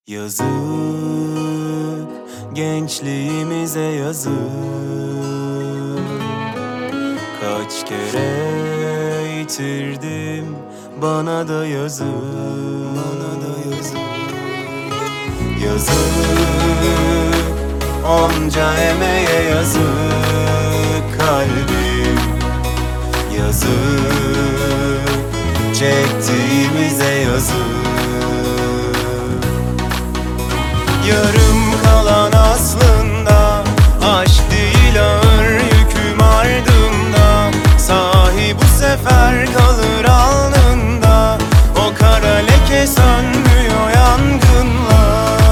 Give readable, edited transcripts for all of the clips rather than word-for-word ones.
Yazık, gençliğimize yazık. Kaç kere yitirdim, bana da yazık. Yazık, onca emeğe yazık kalbim. Yazık, çektiğimize yazık. Yarım kalan aslında aşk değil, ağır yüküm ardımda. Sahi bu sefer kalır alnında, o kara leke sönmüyor yangınla.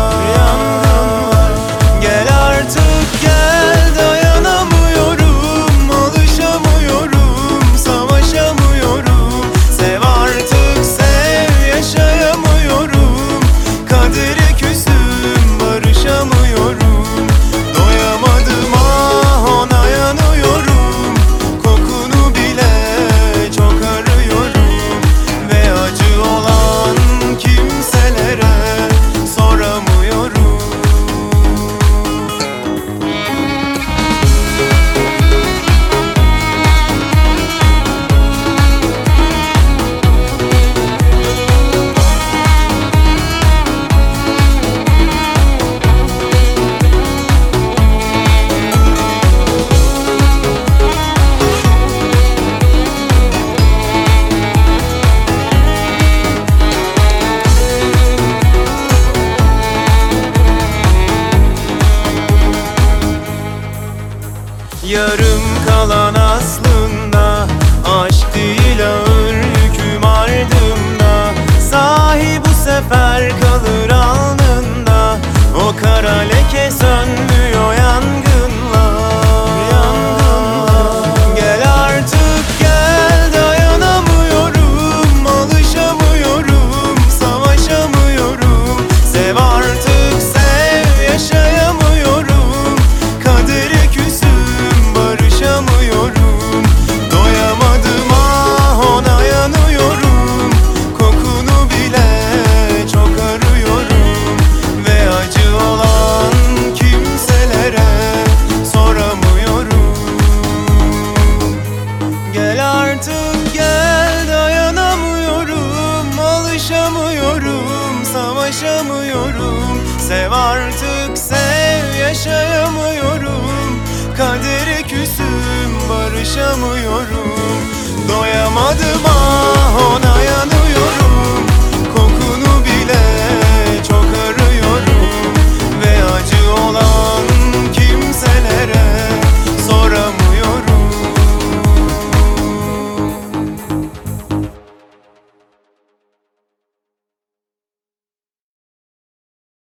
Gel artık gel, dayanamıyorum, alışamıyorum, savaşamıyorum. Sev artık sev, yaşayamıyorum, kadere küsüm, barışamıyorum. Doyamadım ah, ona yanıyorum, kokunu bile çok arıyorum. Ve acı olan kimselere soramıyorum. Yarım kalan aslında aşk değil, ağır yüküm ardımda. Sahi bu sefer kalır alnında, o kara leke sönmüyor yangınla. Gel artık gel, dayanamıyorum, alışamıyorum, savaşamıyorum. Sev artık sev, yaşayamıyorum, kadere küsüm, barışamıyorum. Doyamadım ah, ona yanıyorum, kokunu bile çok arıyorum. Ve acı olan kimselere soramıyorum. Gel artık gel, dayanamıyorum, alışamıyorum, savaşamıyorum. Sev artık sev, yaşayamıyorum, kadere küsüm, barışamıyorum. Doyamadım ah, ona yanıyorum.